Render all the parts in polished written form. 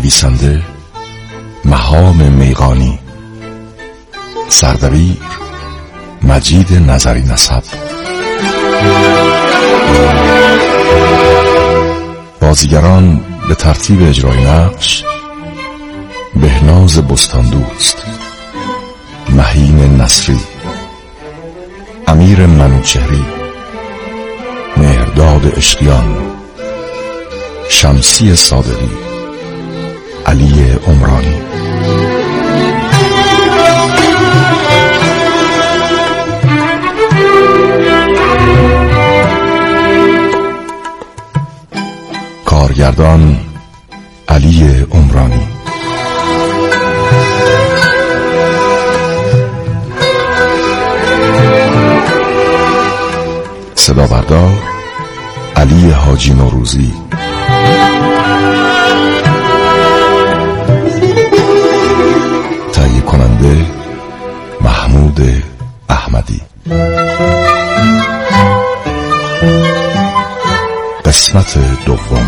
نویسنده مهام میغانی، سردبیر مجید نظری نسب، بازیگران به ترتیب اجرای نقش: بهناز بستاندوست، مهین نصری، امیر منوچهری، مهرداد اشقیان، شمسی صادقی، علی عمرانی. کارگردان علی عمرانی. صدا بردار علی حاجی نوروزی. تهیه کننده محمود احمدی. قسمت دوم.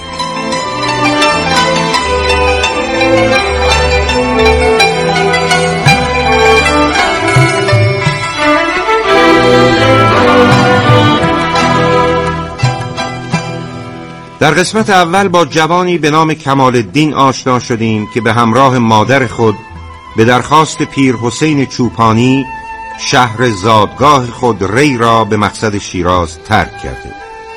در قسمت اول با جوانی به نام کمال الدین آشنا شدیم که به همراه مادر خود به درخواست پیر حسین چوپانی شهر زادگاه خود ری را به مقصد شیراز ترک کرده.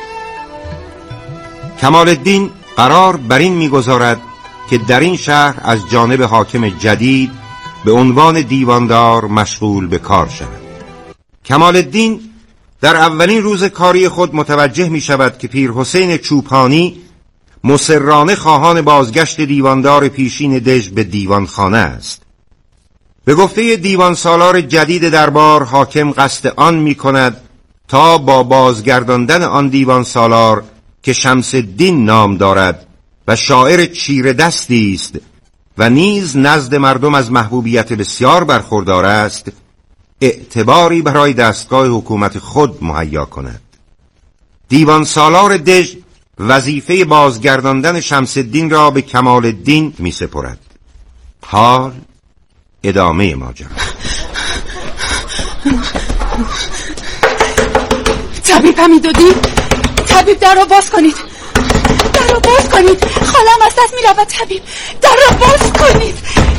کمال الدین قرار بر این می‌گذارد که در این شهر از جانب حاکم جدید به عنوان دیواندار مشغول به کار شود. کمال الدین در اولین روز کاری خود متوجه می شود که پیر حسین چوپانی مصرانه خواهان بازگشت دیواندار پیشین دژ به دیوانخانه است. به گفته دیوان سالار جدید دربار، حاکم قصد آن می کند تا با بازگرداندن آن دیوان سالار که شمس الدین نام دارد و شاعر چیره دستی است و نیز نزد مردم از محبوبیت بسیار برخوردار است، اعتباری برای دستگاه حکومت خود مهیا کند. دیوان سالار دژ وظیفه بازگرداندن شمس الدین را به کمال الدین می سپرد. حال ادامه ماجرا. طبیب حمیدالدین، طبیب در را باز کنید، در را باز کنید، خالم از دست می رود. طبیب در را باز کنید.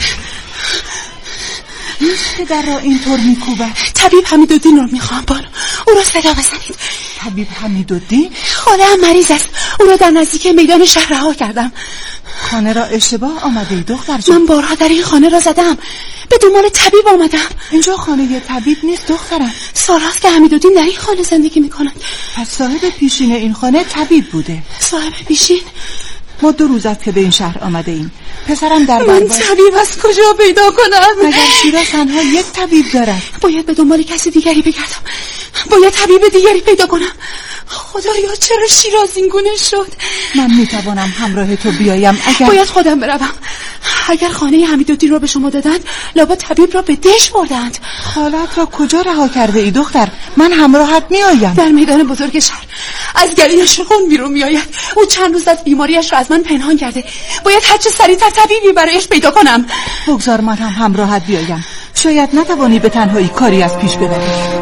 که در را اینطور میکوبد؟ طبیب حمیدالدین رو میخوام بانو، او را صدا بزنید. طبیب حمیدالدین؟ خاله هم مریض است، او را در نزدیک میدان شهر رها کردم. خانه را اشتباه آمده ای دختر جان. من بارها در این خانه را زدم، به دنبال طبیب آمدم. اینجا خانه طبیب نیست دخترم. سالهاست که حمیدالدین در این خانه زندگی میکند. پس صاحب پیشین این خانه طبیب بوده. صاحب پیشین؟ ما 2 روز است که به این شهر آمده ایم. پسرم در من طبیب از کجا پیدا کنم؟ مگر شیراز تنها یک طبیب دارد؟ باید به دنبال کسی دیگری بگردم، باید طبیب دیگری پیدا کنم. خدایا چرا شیراز این گونه شد؟ من میتوانم همراه تو بیایم اگر... باید خودم بروم. اگر خانه حمیدالدین را به شما دادند، لابد طبیب را به دژ بردند. خالت را کجا رها کرده ای دختر؟ من همراهت میآیم. در میدان بزرگ شهر از گلویش خون بیرون میآید. او چند روز از بیماریش را از من پنهان کرده. باید هرچه سریعتر طبیبی برایش پیدا کنم. بگذار من هم همراهت بیایم، شاید نتوانی به تنهایی کاری از پیش ببری.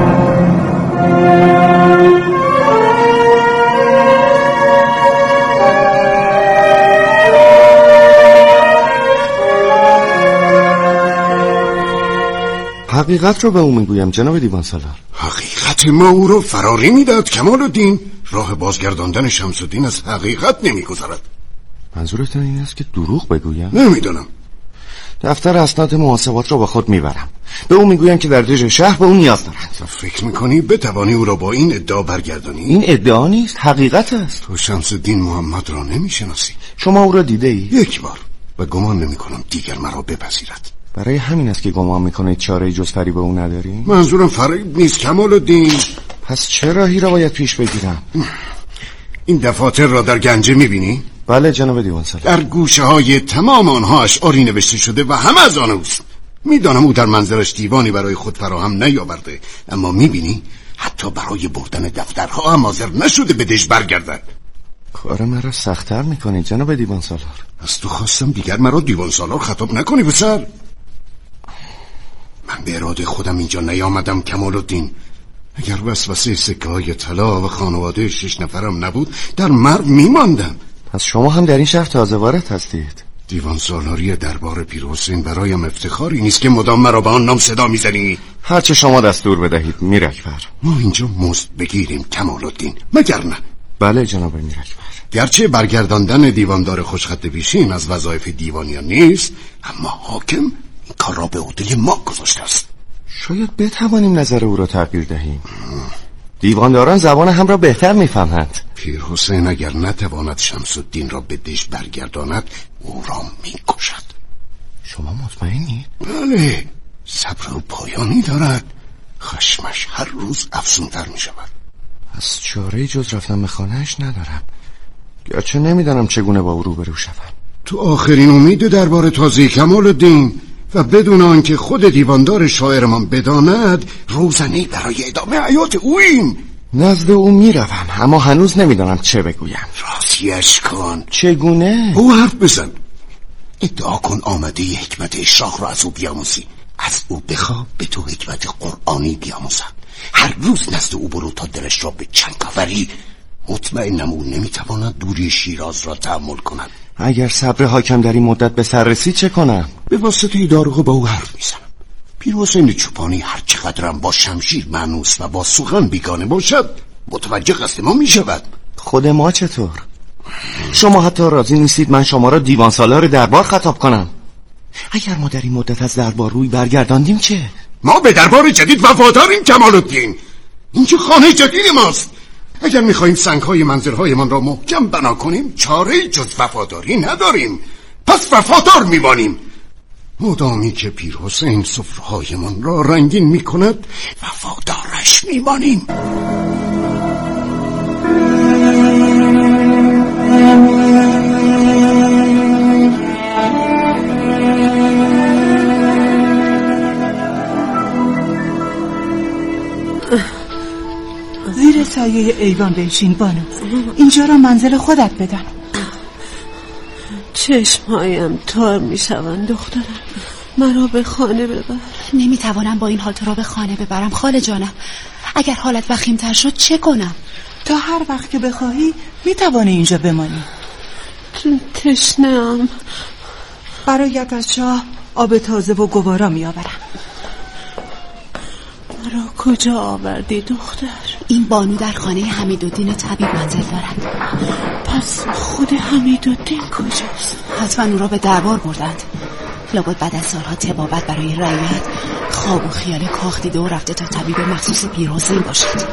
حقیقت رو به او میگویم جناب دیوان سالار. حقیقت ما او رو فراری میداد کمال الدین. راه بازگرداندن شمس الدین از حقیقت نمیگذرد. منظورتون این است که دروغ بگویم؟ نمیدانم. دفتر اسناد محاسبات رو با خود میبرم، به او میگویم که در دژ شهر به او نیاز دارند. فکر میکنی بتوانی او را با این ادعا برگردانی؟ این ادعا نیست، حقیقت است. تو شمس الدین محمد را نمیشناسی؟ شما او را دیده ای؟ 1 بار و گمان نمیکنم دیگر مرا بپذیرد. برای همین است که گمان میکنید چاره جز فریب او نداری؟ منظورم فریب نیست کمال الدین. پس چه راهی را باید پیش بگیرم؟ این دفاتر را در گنجه میبینی؟ بله جناب دیوان سالار. در گوشه های تمام آنها اشعاری نوشته شده و همه از آن اوست. میدانم او در منزلش دیوانی برای خود فراهم نیاورده، اما میبینی حتی برای بردن دفترها هم حاضر نشده به دژ برگردد. کار مرا سخت‌تر میکنی جناب دیوان سالار. از تو خواستم دیگر مرا دیوان سالار خطاب نکنی پسر. من به اراده خودم اینجا نیامدم کمال الدین. اگر وسوسه سکه‌های طلا و خانواده 6 نفرم نبود در مرو میماندم. پس شما هم در این شهر تازه وارد هستید؟ دیوان سالاری دربار پیر حسین برایم افتخاری نیست که مدام مرا به آن نام صدا میزنی. هرچه شما دستور بدهید میر اکبر. ما اینجا مزد بگیریم کمال الدین، مگر نه؟ بله جناب میر اکبر. گرچه برگرداندن دیواندار خوشخط پیشین از وظایف دیوانیان نیست، اما حاکم این کار را به عهده ما گذاشته است. شاید بتوانیم نظر او را تغییر دهیم. دیوانداران زبان هم را بهتر میفهمند. پیر حسین اگر نتواند شمس الدین را به دژ برگرداند او را میکشد. شما مطمئنید؟ بله، صبر او پایانی دارد. خشمش هر روز افزونتر میشود. از چاره‌ای جز رفتن به خانه‌اش ندارم، گرچه نمیدانم چگونه با او روبرو شوم. تو آخرین امید دربار تازه کمال الدین و بدون آنکه خود دیواندار شاعرمان بداند روزنه‌ای برای ادامه حیات اوییم. نزد او میروم اما هنوز نمیدانم چه بگویم. راضیش کن. چگونه؟ او حرف بزن. ادعا کن آمده ی حکمت اشراق را از او بیاموزی. از او بخواه به تو حکمت قرآنی بیاموزد. هر روز نزد او برو تا دلش را به چنگ آوری. مطمئنم او نمیتواند دوری شیراز را تحمل کند. اگر صبر حاکم در این مدت به سر رسید چه کنم؟ به واسطه داروغ با او حرف میزنم. پیر حسین چوپانی هر چقدرم با شمشیر مانوس و با سخن بیگانه باشد متوجه قصد ما میشود. خود ما چطور؟ شما حتی راضی نیستید من شما را دیوان سالار دربار خطاب کنم؟ اگر ما در این مدت از دربار روی برگرداندیم چه؟ ما به دربار جدید وفاداریم کمال الدین. اینجا خانه جدید ماست. اگر میخواهیم سنگهای منزلهایمان را محکم بنا کنیم چاره‌ای جز وفاداری نداریم. پس وفادار میمانیم. مدامی که پیر حسین سفرهایمان را رنگین میکند وفادارش میمانیم. زیر سایه ایوان بنشین بانو. اینجا را منزل خودت بدان. چشمهایم تار میشوند دخترم. مرا به خانه ببر. نمیتوانم با این حال تو را به خانه ببرم خاله جانم. اگر حالت وخیم‌تر شد چه کنم؟ تا هر وقت که بخواهی میتوانی اینجا بمانی. تشنه‌ام. برایت از شاه آب تازه و گوارا میآورم. مرا کجا آوردی دختر؟ این بانو در خانه حمیدالدین طبیب منزل دارد. پس خود حمیدالدین کجاست؟ حتما او را به دربار بردند. لابد بعد از سالها طبابت برای رعیت خواب و خیال کاخ دیده و رفته تا طبیب مخصوص پیر حسین باشد.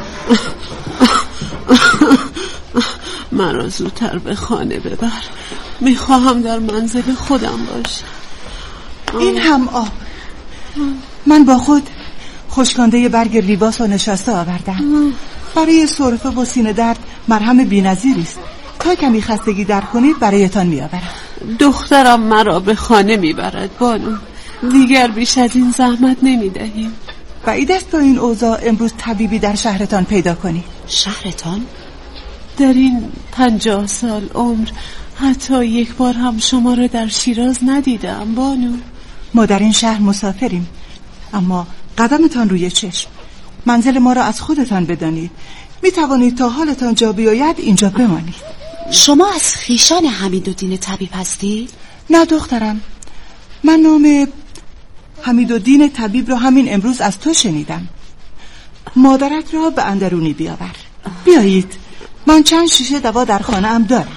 مرا زودتر به خانه ببر. میخواهم در منزل خودم باشم. این هم آب. من با خود خشکانده برگ ریواس و نشاسته آوردم. برای سرفه و سینه درد مرهم بی‌نظیری است. تا کمی خستگی در کنید برایتان میآورم. دخترم مرا به خانه میبرد بانو. دیگر بیش از این زحمت نمیدهیم. بعید است تا این اوضاع امروز طبیبی در شهرتان پیدا کنی. شهرتان؟ در این 50 سال عمر حتی یک بار هم شما را در شیراز ندیدم بانو. ما در این شهر مسافریم، اما قدمتان روی چشم. منزل ما را از خودتان بدانید. می توانید تا حالتان جا بیاید اینجا بمانید. شما از خویشان حمیدالدین طبیب هستید؟ نه دخترم، من نام حمیدالدین طبیب را همین امروز از تو شنیدم. مادرت را به اندرونی بیاور. بیایید، من چند شیشه دوا در خانه ام دارم.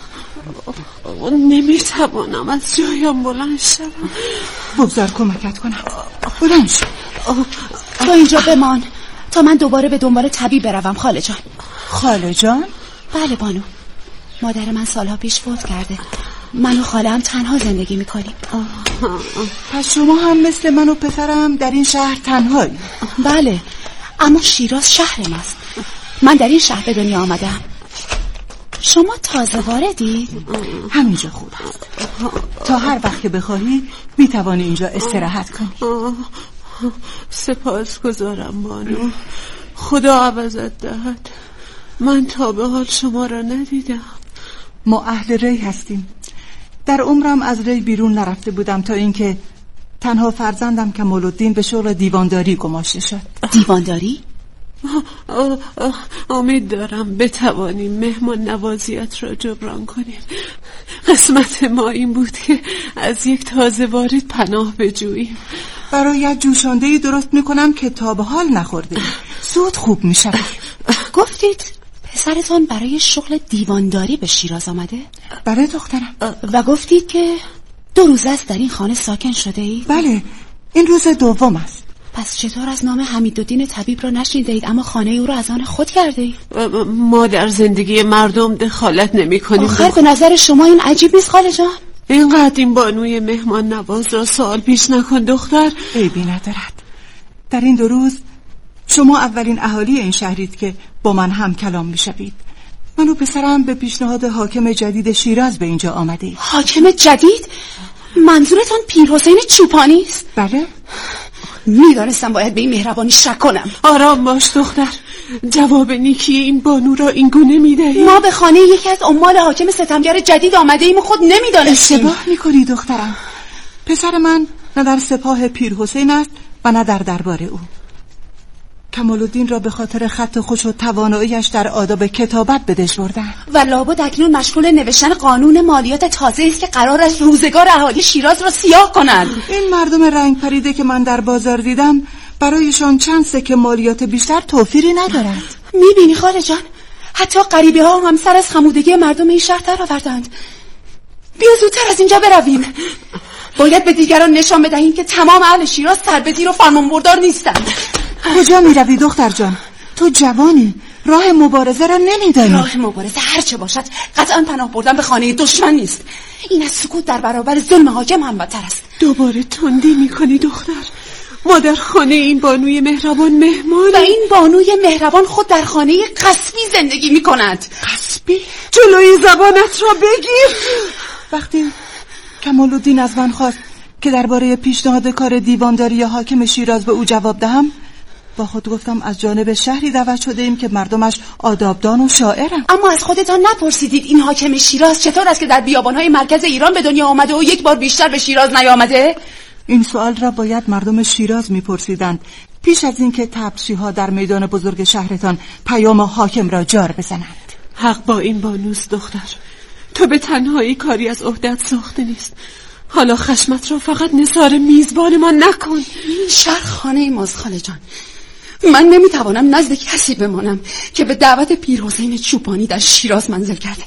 نمیتوانم از جایم بلند شدم. بگذار کمکت کنم. بلند شو. تو اینجا بمان تا من دوباره به دنبال طبیب بروم خاله جان. خاله جان؟ بله بانو، مادر من سالها پیش فوت کرده. من و خاله هم تنها زندگی میکنیم. پس شما هم مثل من و پسرم در این شهر تنهایی؟ بله، اما شیراز شهر ماست. من در این شهر به دنیا آمدم. شما تازه واردی؟ همینجا خوب است. تا هر وقت که بخواهی میتوانی اینجا استراحت کنی. سپاسگزارم بانو. خدا عوضت دهد. من تا به حال شما را ندیدم. ما اهل ری هستیم. در عمرم از ری بیرون نرفته بودم تا اینکه تنها فرزندم کمال‌الدین به شغل دیوانداری گماشته شد. دیوانداری؟ امید دارم بتوانیم مهمان نوازیت را جبران کنیم. قسمت ما این بود که از یک تازه وارد پناه بجوییم. برایت جوشانده‌ای درست میکنم که تا به حال نخورده. زود خوب میشه. گفتید پسرتون برای شغل دیوانداری به شیراز آمده؟ بله دخترم. و گفتید که 2 روز است در این خانه ساکن شده اید؟ بله، این روز دوم است. پس چطور از نام حمیدالدین طبیب را نشنیده اید اما خانه او را از آن خود کرده اید؟ ما در زندگی مردم دخالت نمی کنیم. آخر به نظر شما این عجیب نیست خاله جان؟ اینقدر این بانوی مهمان نواز را سوال پیش نکن دختر. عیبی ندارد. در این 2 روز شما اولین اهالی این شهرید که با من هم کلام میشوید. من و پسرم به پیشنهاد حاکم جدید شیراز به اینجا آمده. حاکم جدید؟ منظورتان پیرحسین چوپانی است؟ بله. میدانستم باید به این مهربانی شک کنم. آرام باش دختر، جواب نیکی این بانو را این گونه میدهی؟ ما به خانه یکی از عمال حاکم ستمگر جدید آمده ایم و خود نمیدانستیم. اشتباه میکنی دخترم. پسر من نه در سپاه پیرحسین است و نه در دربار او. کمال‌الدین را به خاطر خط خوش و تواناییش در آداب کتابت به دژ بردن و لابد اکنون مشغول نوشتن قانون مالیات تازه است که قرار است روزگار اهالی شیراز را سیاه کنند. این مردم رنگ پریده که من در بازار دیدم برایشان چند سکه مالیات بیشتر توفیری ندارد. میبینی خاله جان، حتی غریبه ها هم سر از خمودگی مردم این شهر در آوردند. بیا زودتر از اینجا برویم. باید به دیگران نشان بدهیم که تمام اهل شیراز سربزیر و فرمانبردار نیستند. کجا میروی دختر جان؟ تو جوانی، راه مبارزه را نمیدانی. راه مبارزه هر چه باشد قطعا پناه بردن به خانه دشمن نیست. این از سکوت در برابر ظلم حاکم هم بدتر است. دوباره تندی میکنی دختر. ما در خانه این بانوی مهربان مهمان و این بانوی مهربان خود در خانه قصبی زندگی میکند. قصبی؟ جلوی زبانت را بگیر. وقتی کمال‌الدین از من خواست که درباره پیشنهاد کار دیوانداری حاکم شیراز به او جواب دهم، با خود گفتم از جانب شهری دعوت شده ایم که مردمش آدابدان و شاعرند. اما از خودتان نپرسیدید این حاکم شیراز چطور است که در بیابان‌های مرکز ایران به دنیا آمده و یک بار بیشتر به شیراز نیامده؟ این سوال را باید مردم شیراز میپرسیدند پیش از اینکه تبشیرها در میدان بزرگ شهرتان پیام حاکم را جار بزنند. حق با این بانوست دختر. تو به تنهایی کاری از عهده‌ات ساخته نیست. حالا خشمت را فقط نثار میزبان ما نکن. این شهر خانه ماست خاله جان. من نمیتوانم نزد کسی بمانم که به دعوت پیرحسین چوپانی در شیراز منزل کرده.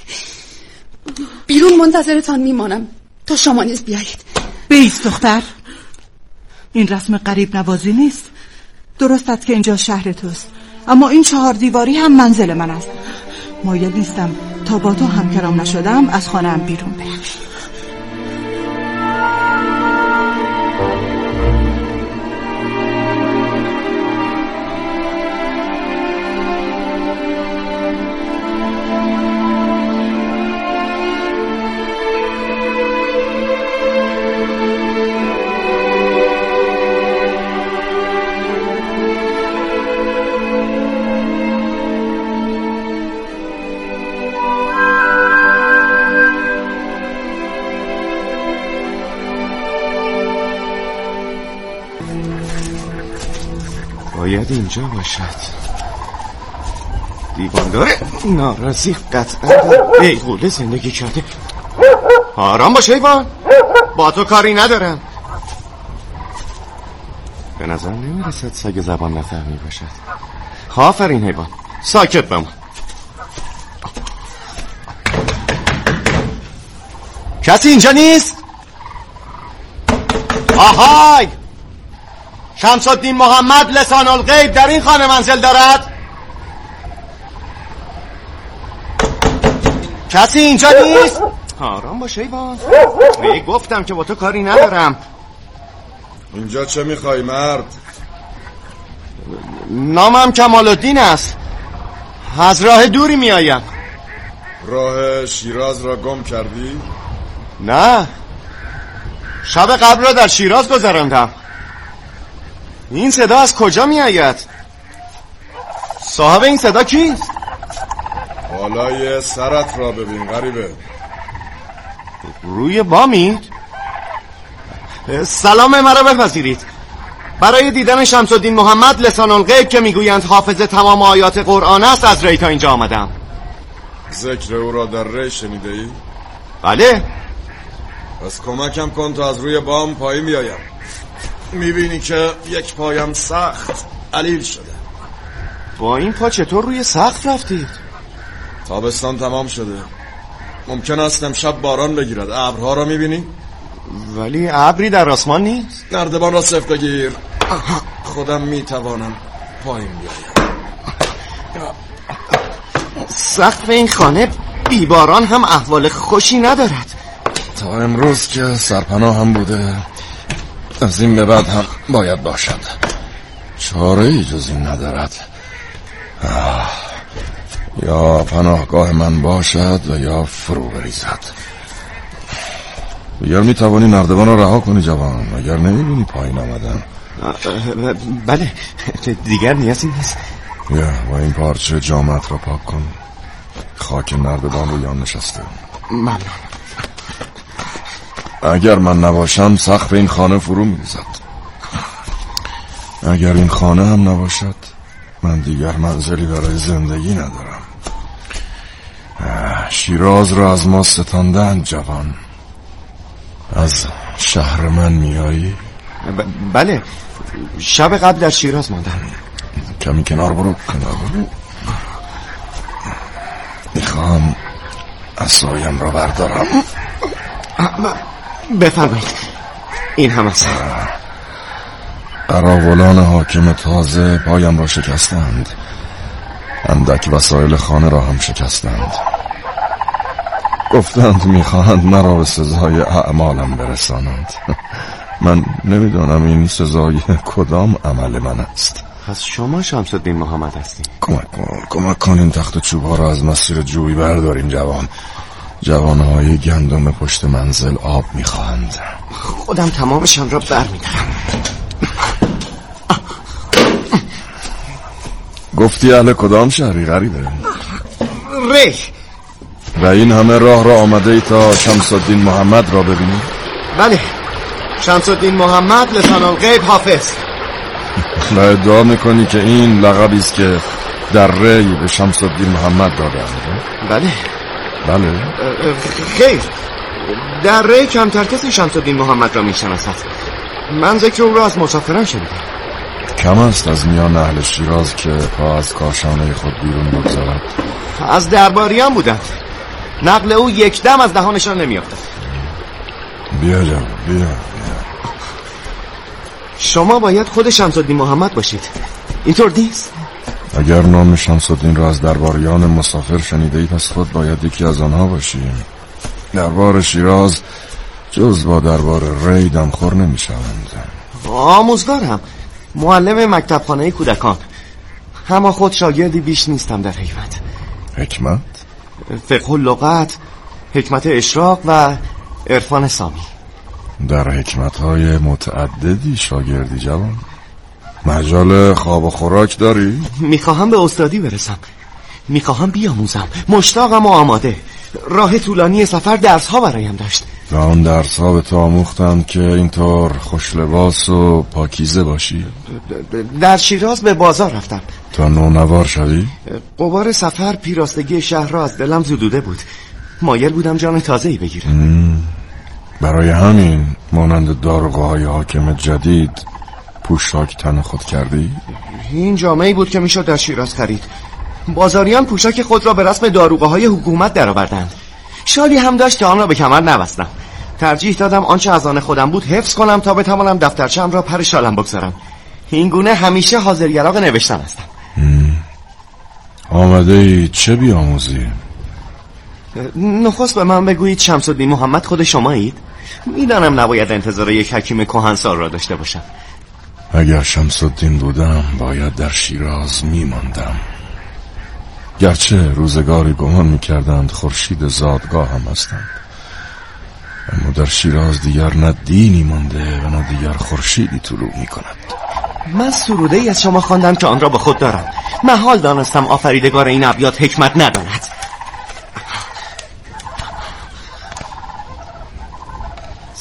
بیرون منتظرتان میمانم تا شما نیز بیایید. بیست دختر، این رسم غریب نوازی نیست. درست است که اینجا شهر توست، اما این 4 دیواری هم منزل من است. مایل نیستم تا با تو همکلام نشدم از خانه‌ام بیرون بروم. باید اینجا باشد. دیواندار ناراضی قطعا بیغوله زندگی کرده. آرام باش حیوان، با تو کاری ندارم. به نظر نمیرسد سگ زبان نفهمی باشد. آفرین حیوان، ساکت بمون. کسی اینجا نیست؟ آهای، شمس‌الدین محمد لسان الغیب در این خانه منزل دارد؟ کسی اینجا نیست؟ آرام باش حیوان، گفتم که با تو کاری ندارم. اینجا چه میخوای مرد؟ نامم کمال‌الدین است، از راه دوری میآیم. راه شیراز را گم کردی؟ نه، شب قبل را در شیراز گذراندم. این صدا از کجا می آید؟ صاحب این صدا کیست؟ بالای سرت را ببین غریبه. روی بامید؟ سلام مرا بپذیرید. برای دیدن شمس الدین محمد لسان الغیب که میگویند حافظ تمام آیات قرآن است از ری تا اینجا آمدم. ذکر او را در ری شنیده ای؟ بله. پس کمکم کن تا از روی بام پایین بیایم. میبینی که یک پایم سخت علیل شده. با این پا چطور روی سقف رفتید؟ تابستان تمام شده، ممکن است امشب باران بگیرد. ابرها را میبینی؟ ولی ابری در آسمان نیست. نردبان را صفت بگیر. خودم میتوانم پایین بیایم. سقف این خانه بیباران هم احوال خوشی ندارد. تا امروز که سرپناه هم بوده، از این به بعد هم باید باشد. چاره ای جز این ندارد. یا پناهگاه من باشد و یا فرو بریزد. اگر می توانی نردبان را رها کنی جوان، اگر نمی پایین آمدن. بله دیگر نیازی نیست. یا با این پارچه جامعت را پاک کن. خاک نردبان روی آن نشسته. ممنون. اگر من نباشم سقف این خانه فرو می ریزد. اگر این خانه هم نباشد من دیگر منزلی برای زندگی ندارم. شیراز را از ما ستاندند جوان. از شهر من میایی؟ بله شب قبل در شیراز ماندم. کمی کنار برو. میخوام عصایم را بردارم. بفرمایید. این هم است. قراولان حاکم تازه پایم را شکستند. اندک وسایل خانه را هم شکستند. گفتند میخواهند مرا به سزای اعمالم برسانند. من نمیدانم این سزای کدام عمل من است. پس شما شمس الدین محمد هستید؟ کمک کن این تخت چوبها را از مسیر جویی برداریم جوان. جوانهای گندم پشت منزل آب میخواهند. خودم تمامشان را برمیدارم. گفتی اهل کدام شهری غریبه؟ ری. و این همه راه را آمده ای تا شمس الدین محمد را ببینی؟ بله شمس الدین محمد لسان الغیب حافظ. و ادعا میکنی که این لقبی است که در ری به شمس الدین محمد دادند؟ بله. بله؟ خیر در ری کمتر کسی شمس الدین محمد را میشناسد. من ذکر او را از مسافران شنیدم. کم است از میان اهل شیراز که پا از کاشانه خود بیرون بگذارد. از درباریان بودند. نقل او یک دم از دهانشان نمیافتد. بیا جوان بیا. شما باید خود شمس الدین محمد باشید، اینطور نیست؟ اگر نام شمس الدین را از درباریان مسافر شنیده ای پس خود باید یکی از آنها باشی. دربار شیراز جز با دربار ری دمخور نمی شوند. آموزگارم، معلم مکتبخانه کودکان، اما خود شاگردی بیش نیستم در حکمت. حکمت؟ فقه و لغت، حکمت اشراق و عرفان سامی. در حکمت‌های متعددی شاگردی جوان. مجال خواب و خوراک داری؟ میخواهم به استادی برسم، میخواهم بیاموزم، مشتاقم و آماده. راه طولانی سفر درس‌ها برایم داشت. و آن درس‌ها به تو آموختند که اینطور خوش لباس و پاکیزه باشی؟ در شیراز به بازار رفتم تا نونوار شوی؟ غبار سفر پیراستگی شهر را از دلم زدوده بود. مایل بودم جان تازه‌ای بگیرم. برای همین مانند داروغه‌های حاکم جدید پوشاک تن خود کردی؟ این جامعی بود که میشد در شیراز خرید. بازاریان پوشاک خود را به رسم داروغه‌های حکومت درآوردند. شالی هم داشت که آن را به کمر نبستم. ترجیح دادم آنچه از آن خودم بود حفظ کنم تا بتوانم دفترچه‌ام را پر شالم بگذارم. این گونه همیشه حاضر یراق نوشتن هستم. آمده ای چه بیاموزی؟ نخست به من بگویید شمس الدین محمد خود شمایید؟ میدانم نباید انتظار یک حکیم کهنسال را داشته باشم. اگر شمس الدین بودم باید در شیراز میماندم. گرچه روزگاری گمان میکردند خورشید زادگاه هم هستند، اما در شیراز دیگر نه دینی مانده و نه دیگر خورشیدی طلوع میکند. من سروده ای از شما خواندم که آن را به خود دارم. محال دانستم آفریدگار این ابیات حکمت نداند.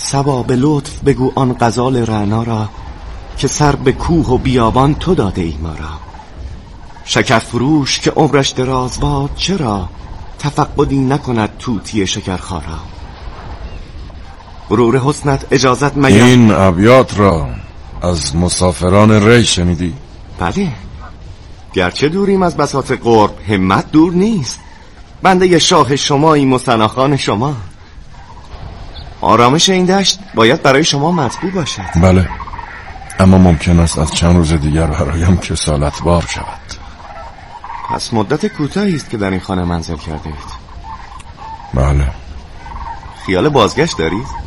صبا به لطف بگو آن غزال رعنا را، که سر به کوه و بیابان تو داده ای ما را. شکر فروش که عمرش دراز باد، چرا تفقدی نکند طوطی شکرخارا. غرور حسنت اجازت مگر. این ابیات را از مسافران ری شنیدی؟ بله، گرچه دوریم از بساط قرب، همت دور نیست. بنده شاه شماییم و ثناخوان شما. آرامش این دشت باید برای شما مطبوع باشد. بله، اما ممکن است از چند روز دیگر برایم کسالت بار شود. پس مدت کوتاهی است که در این خانه منزل کرده اید. بله. خیال بازگشت دارید؟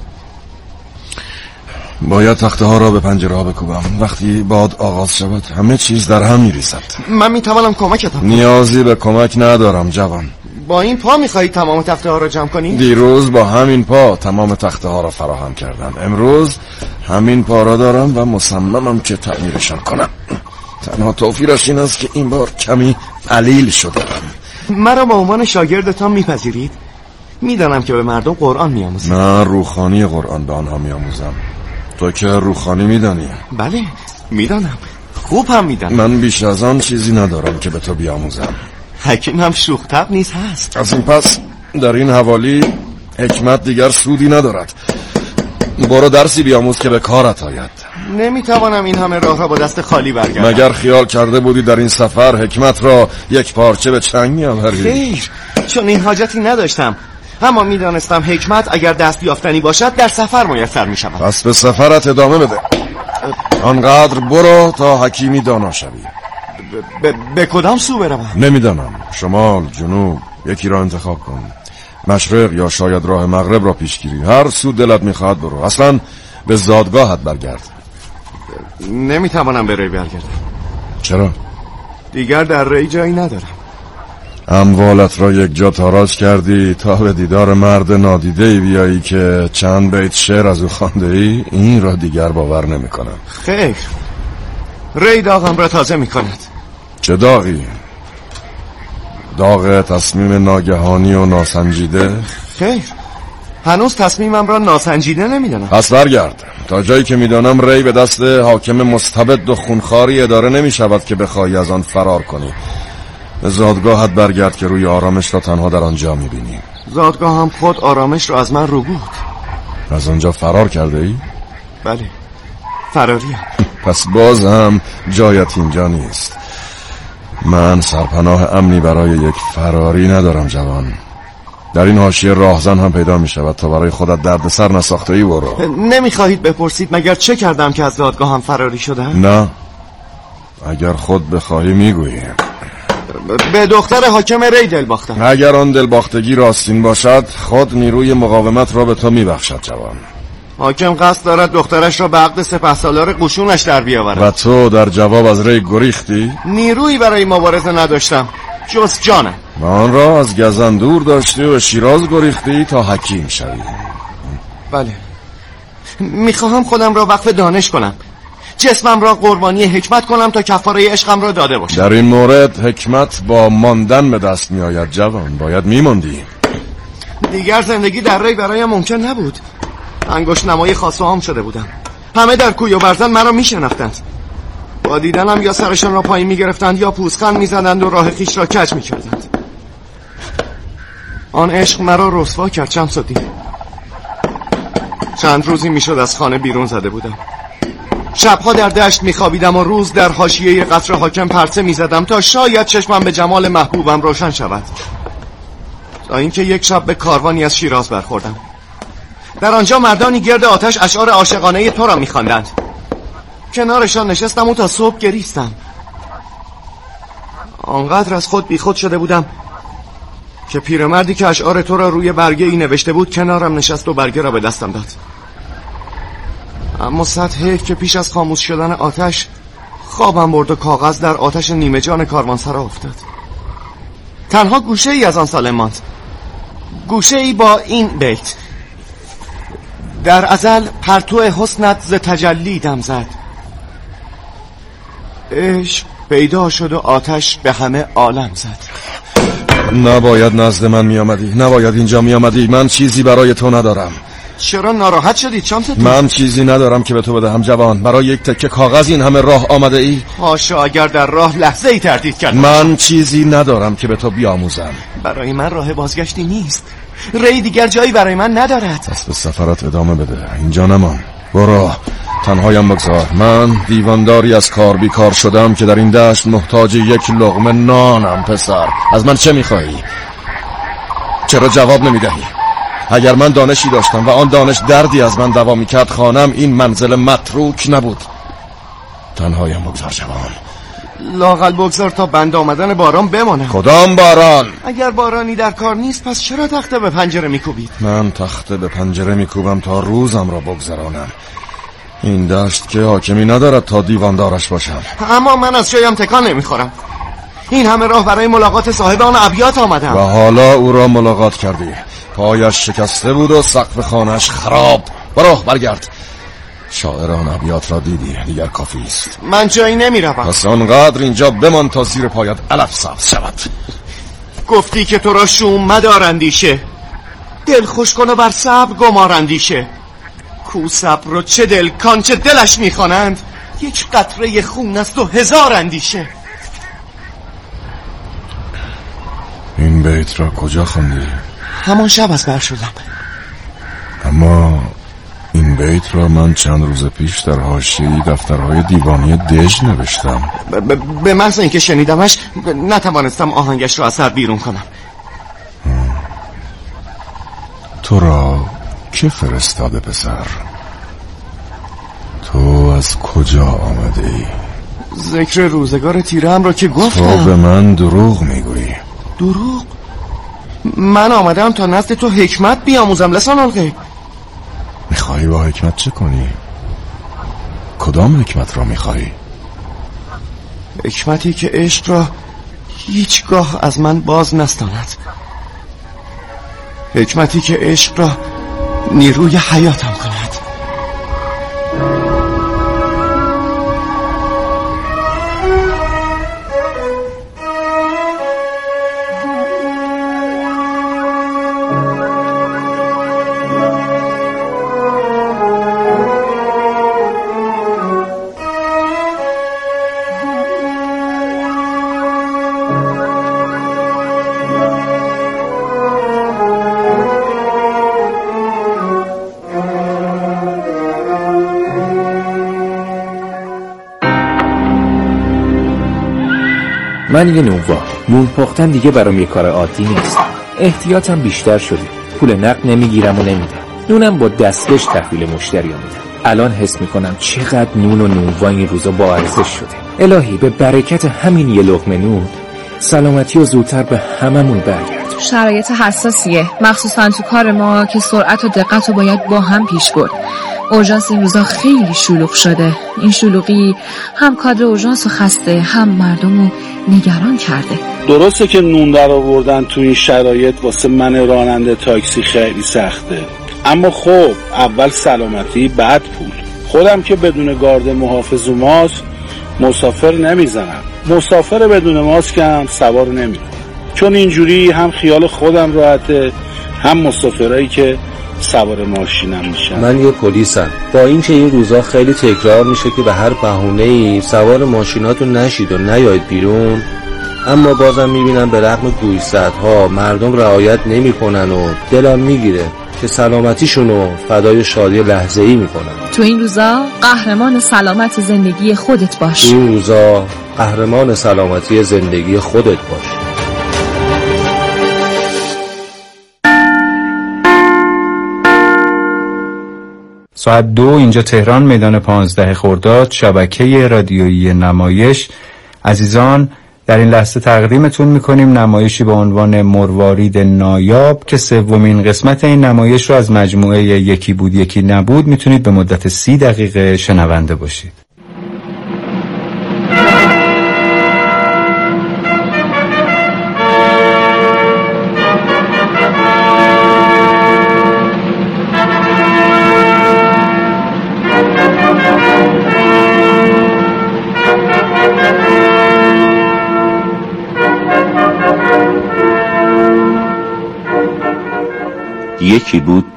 باید تخته ها را به پنجره ها بکوبم. وقتی باد آغاز شود همه چیز در هم میریزد. من میتوانم کمکتم کنم. نیازی به کمک ندارم جوان. با این پا میخواهید تمام تخته ها را جمع کنید؟ دیروز با همین پا تمام تخته ها را فراهم کردم. امروز همین پا را دارم و مصممم که تعمیرشان کنم. تنها توفیرش این است که این بار کمی قلیل شدم. مرا به عنوان شاگردتان میپذیرید؟ میدانم که به مردم قرآن میآموزید. من روحانی قرآن به آنها میآموزم. تو که روحانی میدانی؟ بله میدانم، خوب هم میدانم. من بیش از آن چیزی ندارم که به تو بیاموزم. حکیم هم شوخ طبع نیز هست. از این پس در این حوالی حکمت دیگر سودی ندارد. برو درسی بیاموز که به کارت آید. نمیتوانم این همه راه را با دست خالی برگردم. مگر خیال کرده بودی در این سفر حکمت را یک پارچه به چنگ میآوری؟ خیر، چون این حاجتی نداشتم. اما میدانستم حکمت اگر دست یافتنی باشد در سفر میسر میشود. پس به سفرت ادامه بده. آنقدر برو تا حکیمی دانا شوی. به کدام سو بروم؟ نمیدانم، شمال، جنوب، یکی را انتخاب کن. مشرق یا شاید راه مغرب را پیش گیری. هر سو دلت میخواد برو. اصلا به زادگاهت برگرد. نمیتوانم به ری برگردم. چرا؟ دیگر در ری جایی ندارم. اموالت را یک جا تاراج کردی تا به دیدار مرد نادیده‌ای بیایی که چند بیت شعر از او خوانده ای؟ این را دیگر باور نمی کنم. خیر، ری داغم را تازه می کند. چه داغی؟ داغ تصمیم ناگهانی و ناسنجیده؟ خیر، هنوز تصمیمم را ناسنجیده نمیدانم. پس برگرد. تا جایی که میدانم ری به دست حاکم مستبد و خونخواری اداره نمی شود که بخواهی از آن فرار کنی. به زادگاهت برگرد که روی آرامش را تنها در آنجا میبینی. زادگاه هم خود آرامش را از من رو بود. از آنجا فرار کرده ای؟ بله، فراریم. پس باز هم جایت اینجا نیست. من سرپناه امنی برای یک فراری ندارم جوان. در این حاشیه راهزن هم پیدا می شود تا برای خودت درد سر نساخته ای برو. نمیخواهید بپرسید مگر چه کردم که از دادگاه هم فراری شدم؟ نه، اگر خود بخواهی میگویی. به دختر حاکم ری دل باختم. اگر آن دلباختگی راستین باشد خود نیروی مقاومت را به تو میبخشد جوان. حاکم قصد دارد دخترش را به عقد سپهسالار قشونش در بیاورد. و تو در جواب از ری گریختی؟ نیرویی برای مبارزه نداشتم جز جانم. و آن را از گزن دور داشتی و شیراز گریختی تا حکیم شوی. بله، میخواهم خودم را وقف دانش کنم، جسمم را قربانی حکمت کنم تا کفاره عشقم را داده باشم. در این مورد حکمت با ماندن به دست می آید جوان. باید میماندی. دیگر زندگی در ری برایم ممکن نبود. انگشت نمای خاص و عام شده بودم. همه در کوی و برزن مرا میشناختند. با دیدنم یا سرشان را پایین میگرفتند یا پوزخند میزدند و راه خویش را کج میکردند. آن عشق مرا رسوا کرد شمس‌الدین. چند روزی میشد از خانه بیرون زده بودم. شبها در دشت میخوابیدم و روز در حاشیه قصر حاکم پرسه میزدم تا شاید چشمم به جمال محبوبم روشن شود. تا اینکه یک شب به کاروانی از شیراز برخوردم. در آنجا مردانی گرد آتش اشعار عاشقانه تو را میخواندند. کنارشان نشستم و تا صبح گریستم. آنقدر از خود بیخود شده بودم که پیرمردی که اشعار تو را روی برگه ای نوشته بود کنارم نشست و برگه را به دستم داد. اما صد حیف که پیش از خاموش شدن آتش خوابم برد و کاغذ در آتش نیمه جان کاروانسرا افتاد. تنها گوشه ای از آن سالم ماند. گوشه ای با این بیت: در ازل پرتو حسنت ز تجلی دم زد، عشق پیدا شد و آتش به همه عالم زد. نباید نزد من می آمدی، نباید اینجا می آمدی. من چیزی برای تو ندارم. چرا ناراحت شدید چانتتون؟ من چیزی ندارم که به تو بدهم جوان. برای یک تکه کاغذ این همه راه آمده ای؟ حاشا، اگر در راه لحظه ای تردید کردم. من چیزی ندارم که به تو بیاموزم. برای من راه بازگشتی نیست. ری دیگر جایی برای من ندارد. پس به سفرت ادامه بده، اینجا نمان. برو، تنهایم بگذار. من دیوانداری از کار بیکار شدم که در این دشت محتاج یک لقمه نانم. پسر، از من چه میخواهی؟ چرا جواب نمیدهی؟ اگر من دانشی داشتم و آن دانش دردی از من دوا میکرد، خانم این منزل متروک نبود. تنهایم بگذار جوان. لااقل بگذار تا بند آمدن باران بمانم. کدام باران؟ اگر بارانی در کار نیست پس چرا تخته به پنجره میکوبید؟ من تخته به پنجره میکوبم تا روزم را بگذرانم. این دشت که حاکمی ندارد تا دیواندارش باشم. اما من از جایم تکان نمیخورم. این همه راه برای ملاقات صاحب آن ابیات آمدم و حالا او را ملاقات کردی. پایش شکسته بود و سقف خانه‌اش خراب. برو برگرد. شاعر آن ابیات را دیدی، دیگر کافی است. من جایی نمیروم. پس آنقدر اینجا بمان تا زیر پایت علف سبز شود. گفتی که تو را شوم مدار اندیشه، دل خوش کن و بر صبر گمار اندیشه. کو صبر و چه دل کانچه دلش میخوانند، یک قطره خون است و هزار اندیشه. این بیت را کجا خوندی؟ همان شب از بر شدم. اما این بیت را من چند روز پیش در حاشیه دفترهای دیوانی دژ نوشتم. به محض اینکه شنیدمش نتوانستم آهنگش را از سر بیرون کنم. تو را که فرستاده پسر؟ تو از کجا آمده ای؟ ذکر روزگار تیره هم را که گفتم. تو به من دروغ میگویی. دروغ؟ من آمدم تا نزد تو حکمت بیاموزم لسان الغیب. میخواهی با حکمت چه کنی؟ کدام حکمت را میخواهی؟ حکمتی که عشق را هیچگاه از من باز نستاند. حکمتی که عشق را نیروی حیاتم کند. من یه نون پختن دیگه برام یه کار عادی نیست. احتیاطم بیشتر شده. پول نقد نمیگیرم و نمیدم. نونم با دستکش تحویل مشتری میدم. الان حس میکنم چقدر نون و نونوا این روزا با ارزش شده. الهی به برکت همین یه لقمه نون سلامتی و زودتر به هممون برگرد. شرایط حساسیه، مخصوصا تو کار ما که سرعت و دقت رو باید با هم پیش برد. اورژانس این روزا خیلی شلوغ شده. این شلوغی هم کادر اورژانس رو خسته، هم مردم رو نگران کرده. درسته که نون در آوردن تو این شرایط واسه من راننده تاکسی خیلی سخته، اما خب اول سلامتی بعد پول. خودم که بدون گارد محافظ و ماسک مسافر نمیزنم. مسافر بدون ماسک هم سوار نمیکنم، چون اینجوری هم خیال خودم راحته، هم مسافرایی که سوار ماشینم میشن. من یه پلیسم. با اینکه این روزا خیلی تکرار میشه که به هر بهونه‌ای سوار ماشیناتون نشید و نیایید بیرون، اما بازم میبینم به رغم گویصدها مردم رعایت نمیکنن و دلم میگیره که سلامتیشونو فدای شادی لحظه‌ای میکنن. تو این روزا قهرمان سلامت زندگی خودت باش. این روزا قهرمان سلامتی زندگی خودت باش. ساعت 2 اینجا تهران، میدان 15 خرداد، شبکه رادیویی نمایش. عزیزان، در این لحظه تقدیمتون میکنیم نمایشی با عنوان مروارید نایاب که سومین قسمت این نمایش رو از مجموعه یکی بود یکی نبود میتونید به مدت 30 دقیقه شنونده باشید. یکی بود